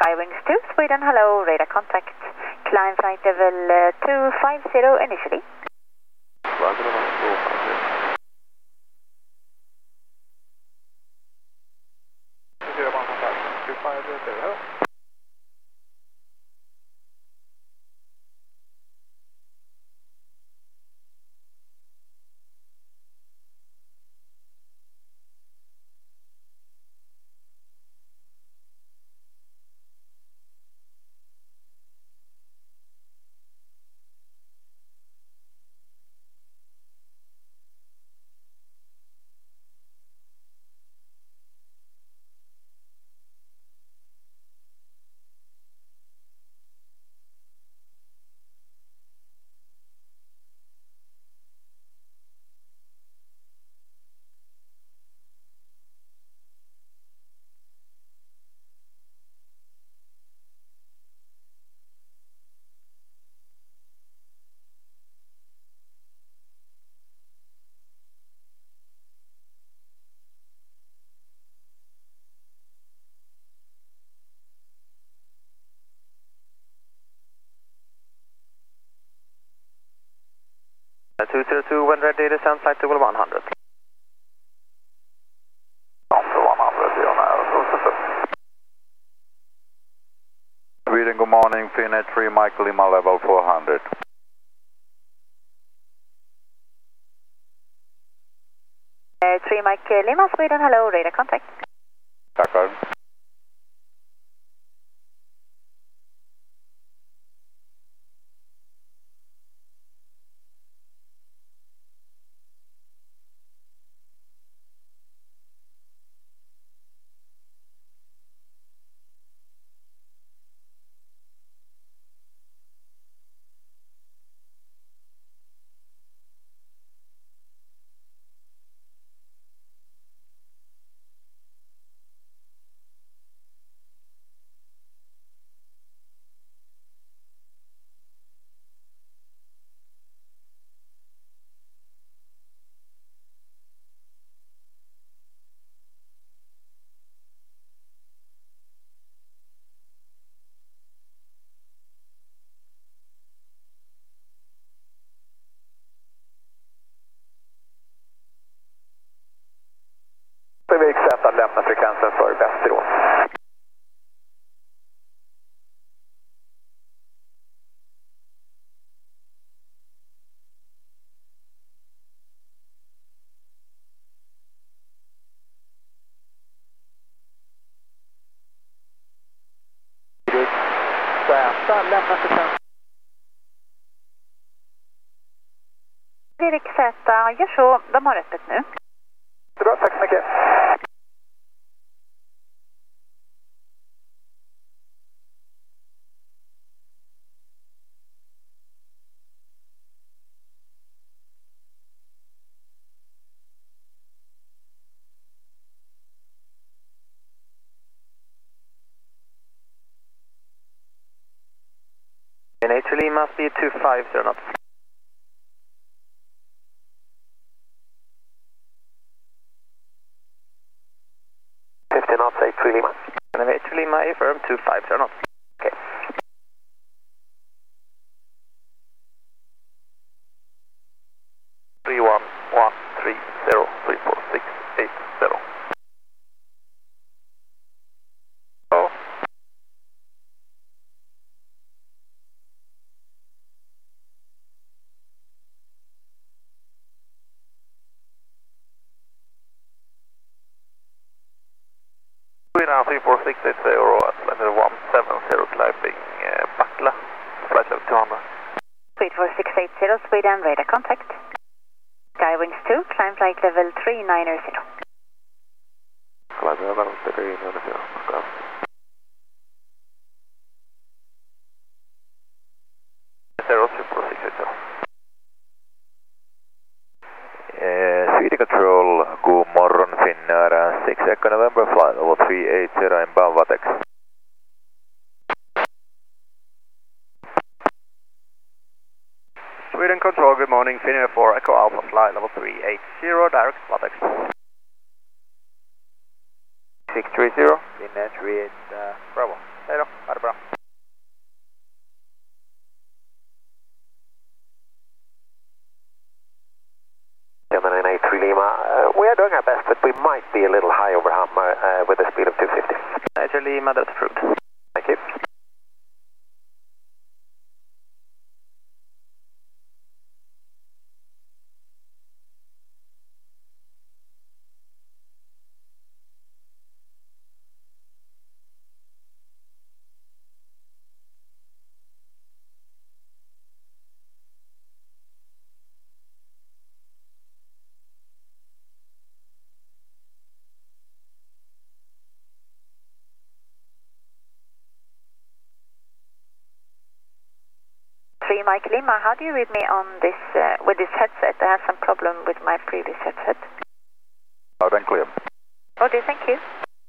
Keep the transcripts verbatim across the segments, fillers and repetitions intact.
Skywings two, Sweden, hello, radar contact. Climb flight level uh, two five zero initially. Roger, two five zero. zero one contact, two five zero. two zero two, when ready, descend flight level one hundred. After one hundred, you're now. Sweden, good morning, Finnair three, Mike Lima, level four hundred. Uh, three Mike Lima, Sweden, hello, radar contact. Tackar. Fredrik Z lämnar frekvensen för Västerås. Z lämnar frekvensen. Fredrik Z, gör så, de har öppet nu. Bra, tack så mycket. Naturally must be two five zero knots. fifty knots, eight three Lima. And eight three Lima, affirm two five zero knots. Okay. three one one three zero three four six eight zero. Oh. three four six eight zero at flight level one seven zero, climbing uh, Bakla, flight level two hundred. three four six eight zero, Sweden, radar contact. Skywings two, climb flight level three nine zero. Climb level three nine zero, okay. zero three four six eight zero. Uh, Sweden Control, god morgon Finnair, six Echo November, flight level three eight zero in Bavatex. Sweden Control, good morning, Finnair four Echo Alpha, flight level three eight zero, direct Vatex. six three zero, Finnair three eight, uh, Bravo, hello. Mike Lima, how do you read me on this, uh, with this headset? I have some problem with my previous headset. Loud and clear. Okay, thank you.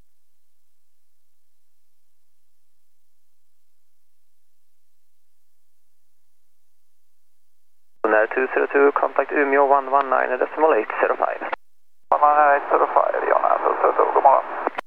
Now two zero two, contact Umeå one one nine decimal eight zero five. one one nine eight zero five, Jonas, two zero two, god morgon.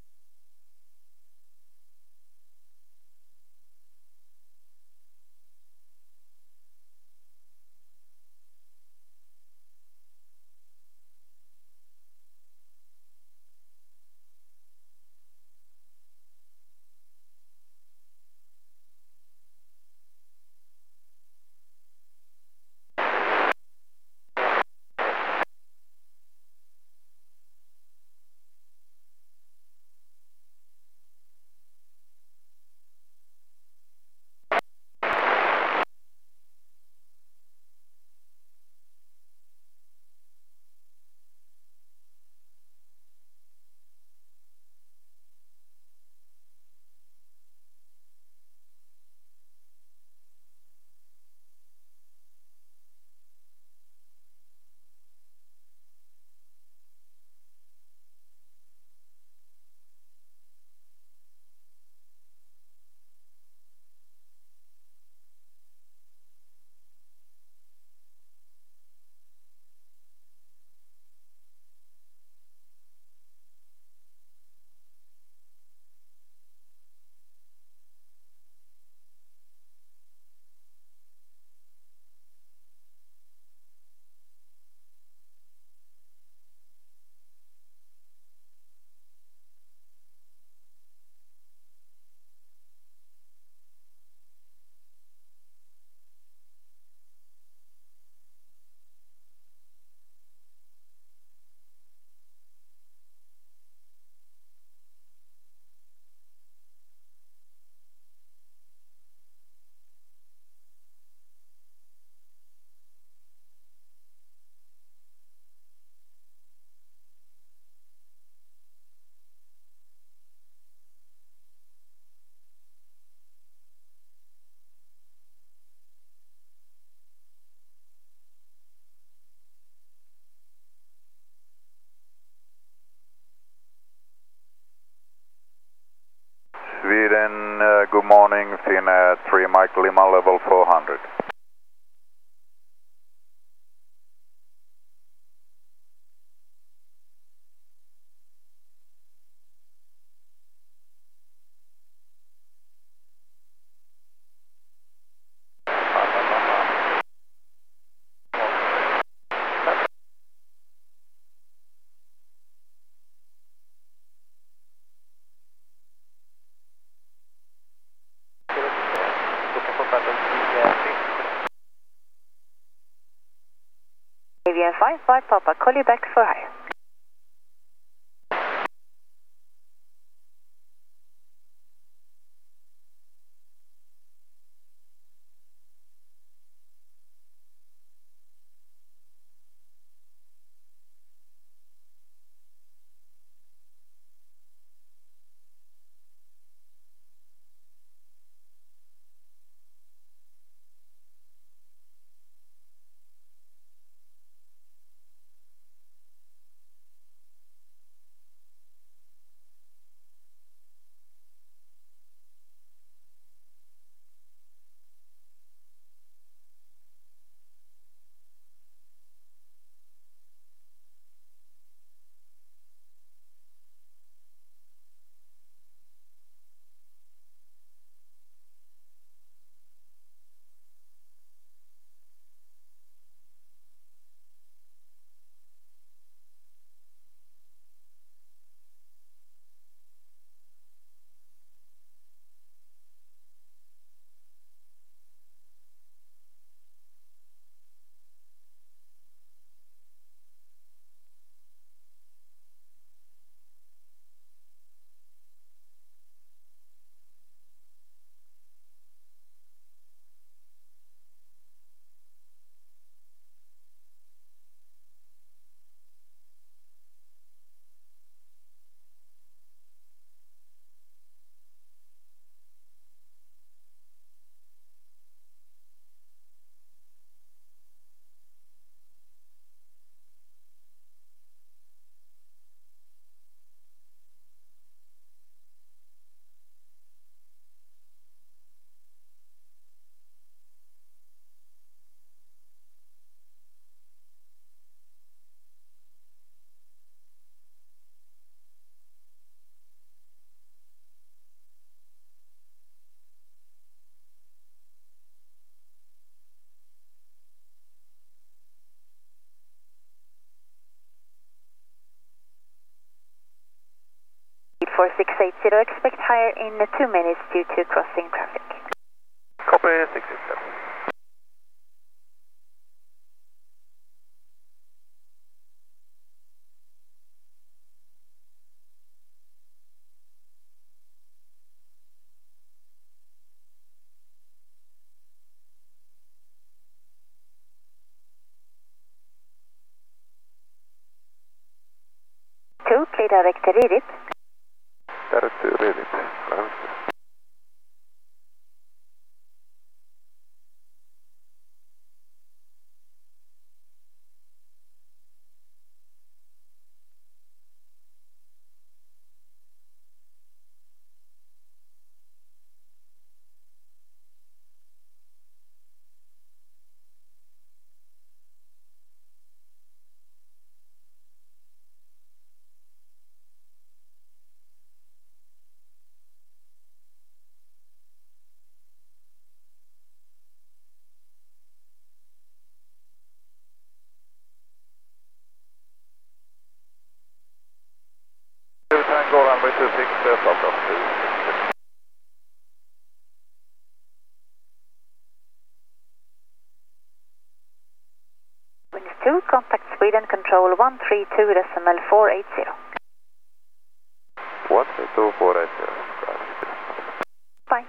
Sweden, uh, good morning, Finnair three Mike Lima, level four hundred. A V N five five Papa, call you back for hire. eight zero, expect higher in two minutes due to crossing traffic. Copy six six zero. two, clear direct to Ririp. Direct to Ririp. Correct. Tango runway two six, uh, stop off two six. Winds two, contact Sweden, control one three two decimal four eight zero. one three two four eight zero. Bye.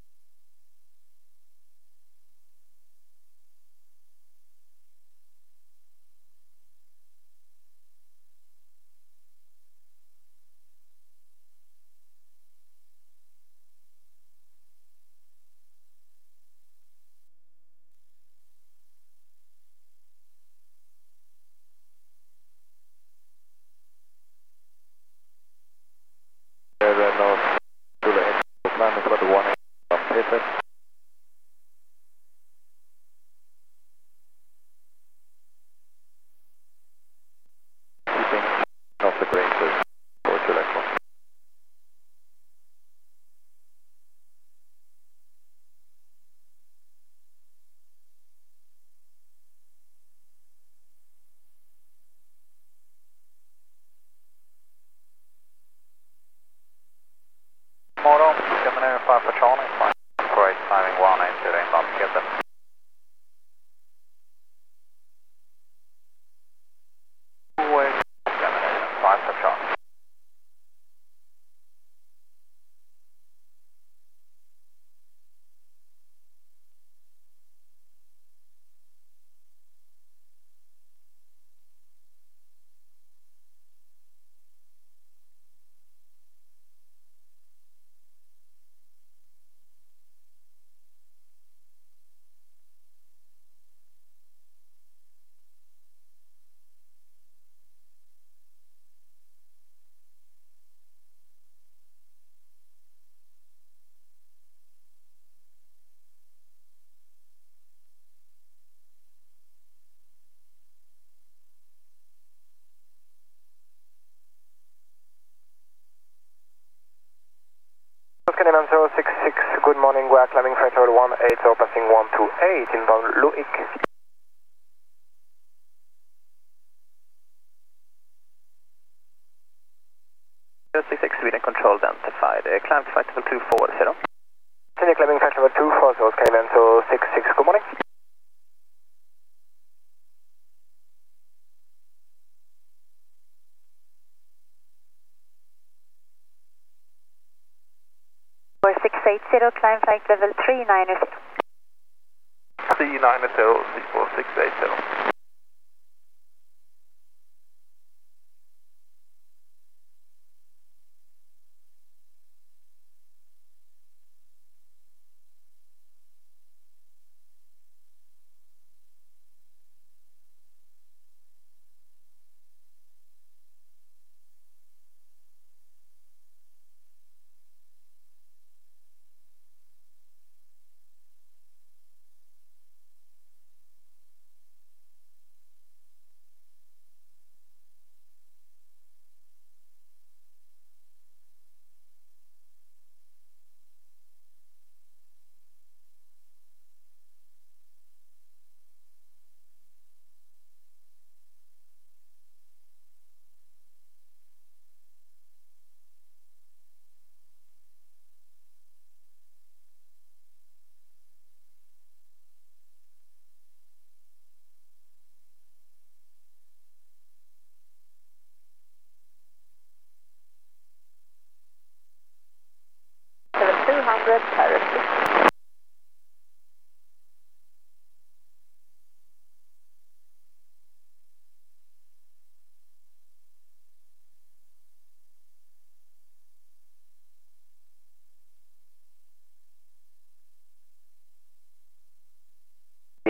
Then now to the end of plan is about the one from Peter. Keeping off the green to four to left one. Morgon, coming in five for Charlie, fine. Great timing one eight zero inbound together. Way, coming in five for Charlie. Scandinavian zero six six, good morning, we are climbing flight level one eight zero, passing one two eight, inbound Luik. zero six six, Sweden control identified, uh, climb flight level two four zero. Continue climbing flight level two four zero, Scandinavian zero six six, good morning. six eight zero, climb flight level three nine zero. three nine zero, four six eight zero.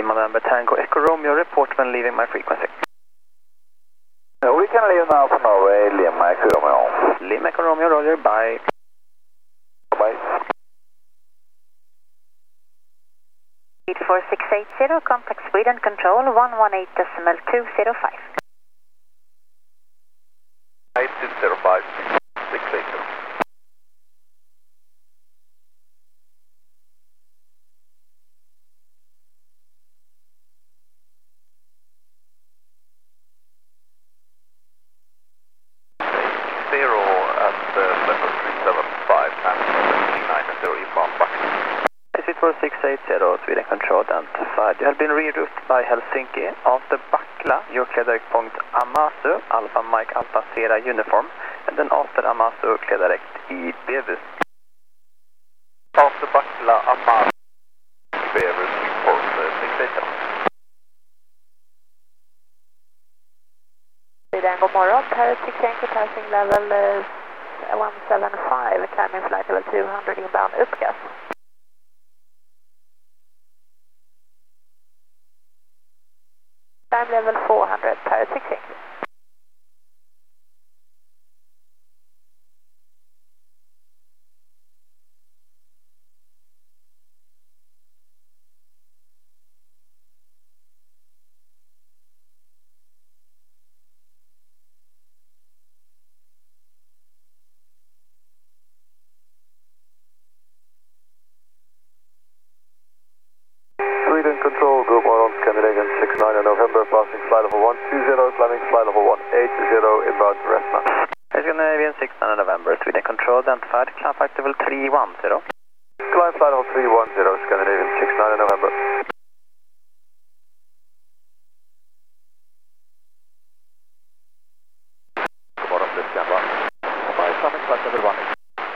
Lima November Tango Echo Romeo, report when leaving my frequency. Uh, we can leave now for Norway, Lima Echo Romeo. Lima Echo Romeo, roger, bye. Bye. Speed four six eight zero, contact Sweden control one one eight decimal two zero five. eight six zero five, six eight zero. Zero at uh, level three seven five and three nine zero inbound Buckla. Speed four six eight zero, Sweden control identified. You have been rerouted by Helsinki. After Buckla, your clear direct point Amasu, Alpha Mike Alpha Sierra uniform. And then after Amasu, clear direct i Bevis. After Buckla, Amasu, Bevis, report uh, six eight zero. Sweden, god morgon. Paris six Yankee passing level uh, one seven five, climbing flight level two hundred inbound uppgas. Climb level four hundred, Paris six Yankee. Sweden control, good morning, Scandinavian six nine November, passing flight level one two zero, climbing flight level one eight zero, inbound to Resna. Scandinavian six nine November, Sweden control identified, climb flight level three one zero. Climb flight level three one zero, Scandinavian six nine November. Good morning, this is Scanva. Bye, climbing flight level one.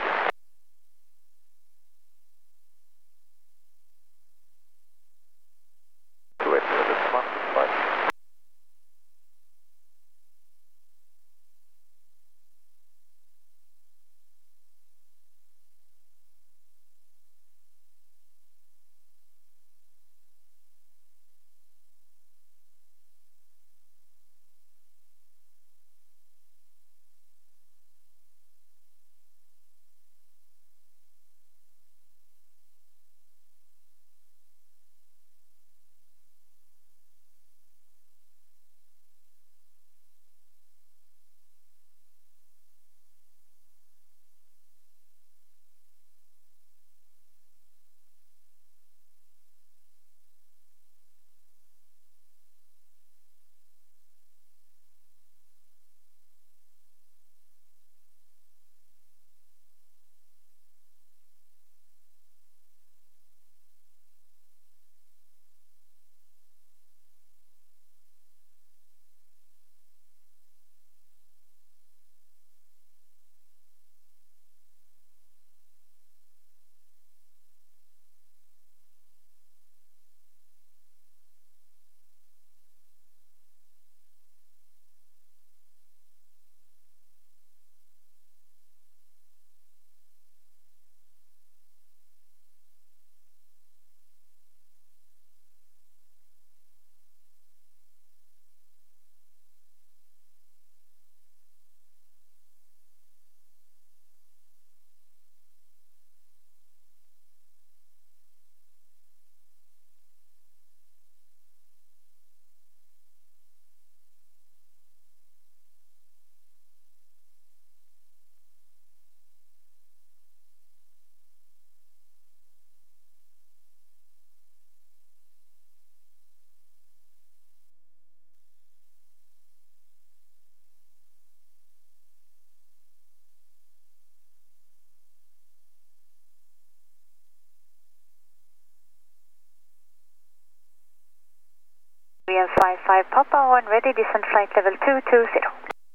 five five Papa, one ready, descent flight level two two zero.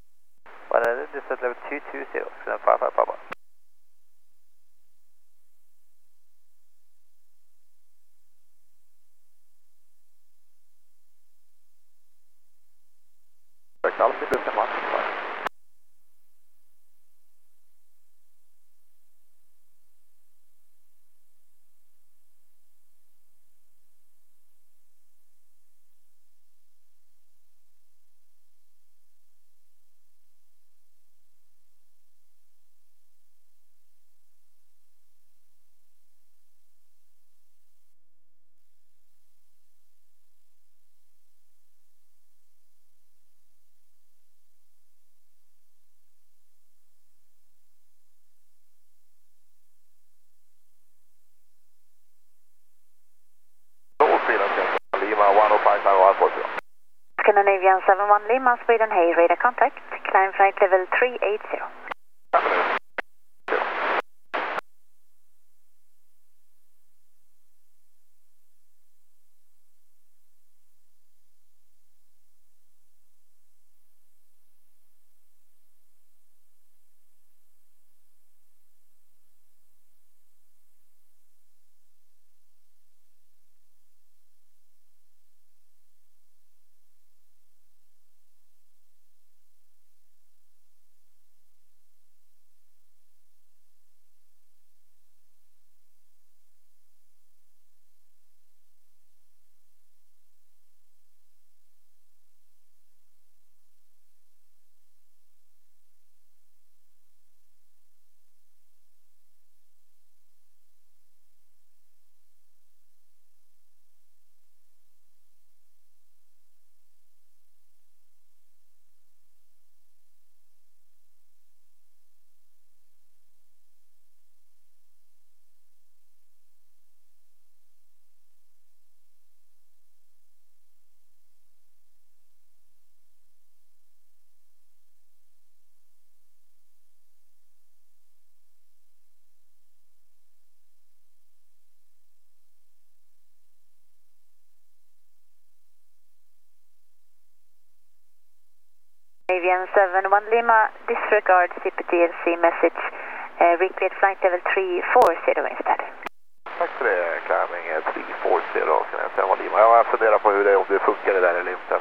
One ready, descent level two two zero, five five Papa. Alpha, descent one five. one four zero. Scandinavian seven one Lima, Sweden, hey, radar contact, climb flight level three eighty. Scandinavian seven one Lima, disregard C P T L C message, uh, repeat flight level three four zero instead. Tack för det, climbing tre fyra zero, seven one Lima. Jag funderar på hur det, om det funkar det där eller inte.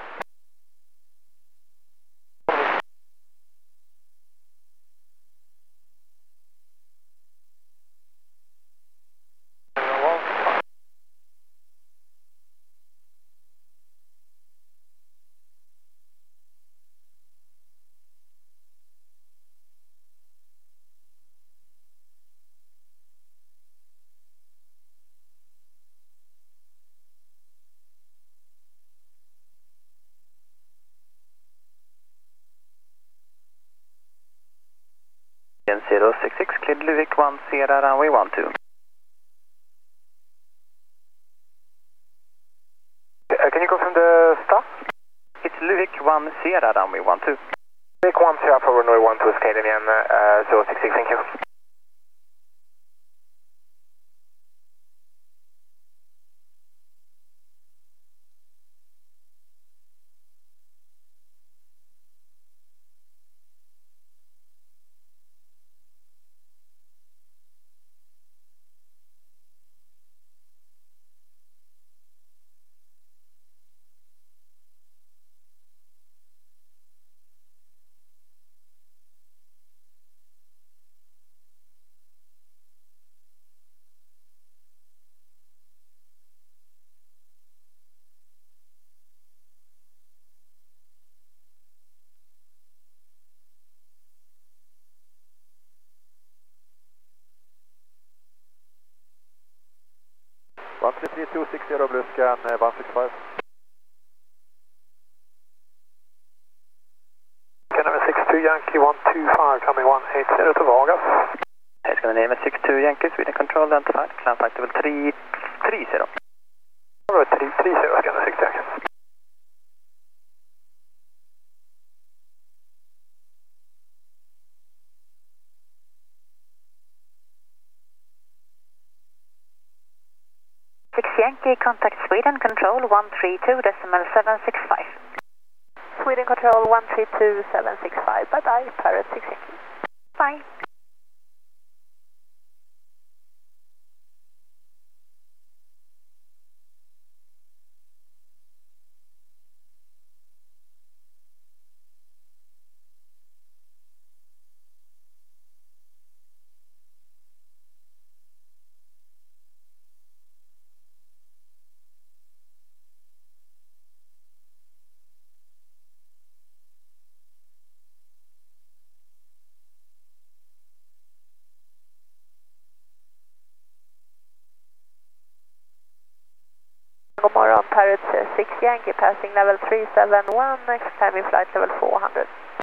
zero six six, cleared Luvik one Sierra runway one two. Uh, can you confirm the stop? It's Luvik one Sierra runway one two. Luvik one Sierra for runway one two, Scandinavian uh, zero six six, thank you. one three three two six zero blue scan uh, one six five. Scandinavian six two Yankee one two five coming one eight zero to Vargas. Hey, Scandinavian six two Yankee, Sweden control identified, climb flight level three three zero. Alright, three three zero, Scandinavian six Yankee. six Yankee, contact Sweden control one three two decimal seven six five. Sweden control one three two seven six five, bye bye, Parrot six Yankee. Bye. God morgon, Parrot six Yankee, passing level three seven one, climbing flight level four hundred.